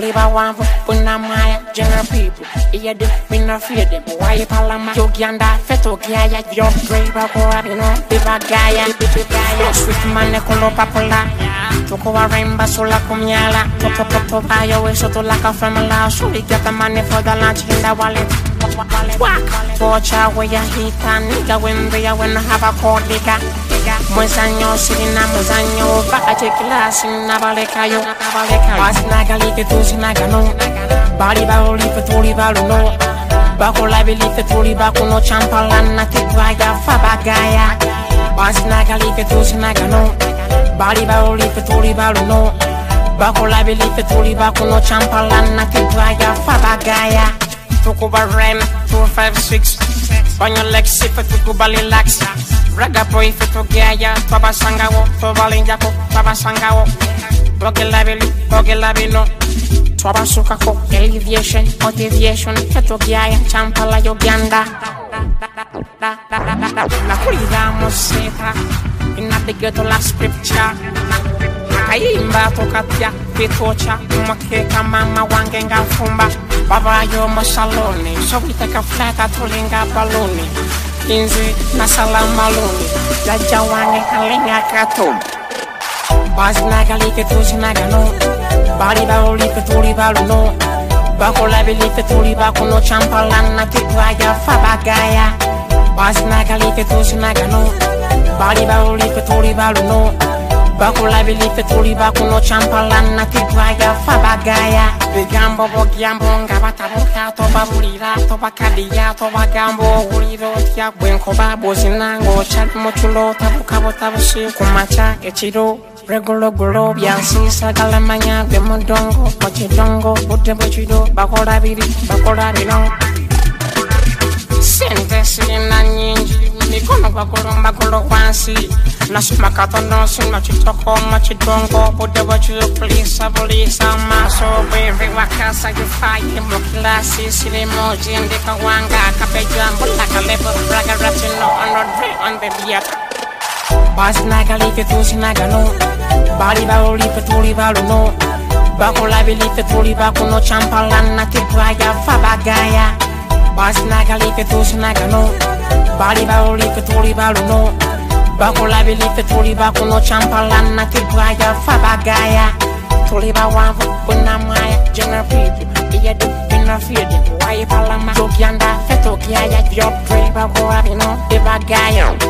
Tuliba wambo, punamaya, general people. Yeah, we not fear them. Why palama, yogianda, feto gaya, your driver, Biba Gaya, Swift man, Nicolo Papola, Tokoa Rainba Sola Comiala, Toto Bayo, Soto Laka Famila, so we get the money for the lunch in the wallet. Torcha where you hit and nigga when they when I have a court digger. Monsanyo sitting a Monsanyo, but I take class in Nabalekayo, Nagali, Tusinagano, Bali Baroli for Tolibaluno, Bacola believe the Tolibacuno Champalana, Tibraga, Fabagaya, Nagali, Tusinagano, Bali Baroli for Tolibaluno, Bacola believe the Tolibacuno Champalana, Tibraga, Fabagaya. Tukuba Ram 256 on your legs, if a Tukubali lax. Raga boy for Togaya, Baba Sangawo, Tobalinjako, Baba Sangawo, Bogelabino, Twabasukako, Elevation, Motivation, Ketogaya, Champala Yoganda. Nakulida Moseta, in the ghetto last scripture. Kaimba Tokatia, Petocha, Makeka Mama Wangenga Fumba. Baba yo masaloni, so we take a flat at Tolinga Baloni. Inzi, Nasala Maloni, Jajawani, Kalinga Katum. Basnagali, Tusinagano, Bali Baroli, Tulibaluno, Bacola Bili, Tulibacuno, Champalana, Tibraya, Fabagaya, Basnagali, Tusinagano, Bali Baroli, Tulibaluno, Bacola Bili, Tulibacuno, Champalana, Tibraya, Fabagaya. Gambo Bogiambo, Gavataboka, Tobabulira, Tobacadia, Tobagambo, Urido, Yabuencoba, Bozinango, Chat Mochulo, Tabucabo, Kumacha, Echido, Regulo Guro, Yansi, Sagalamania, Demodongo, Mochidongo, Botemochido, Bacola Biri, Bacola Rino. Sente in Nanji, Nicono Bacolo, Wansi. Nasumakato no sin machitoko machidongo Bodewachu police abolisa maso Wewe wakasa you fight Mokilasi silimoji Ndika wanga Kapejambo Laka level Braga ratino On the theater Basnagali Tusinagano Bali Baroli Tulibaluno Bacola Bili Tulibacuno Champalana Tibraya Fabagaya Basnagali Tusinagano Bali Baroli Tulibaluno Bacola Bili Tulibacuno Champalana Tibraya Fabagaya Tuliba Wambo Punamaya general people Yeah, we not fear them Why palama Yogianda Feto Gaya Your driver Biba Gaya